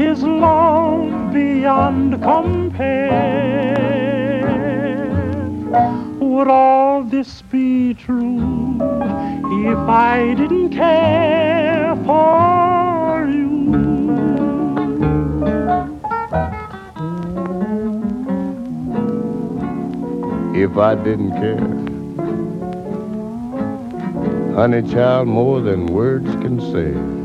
his love beyond compare. Would all this be true if I didn't care for you? If I didn't care, honey child, more than words can say.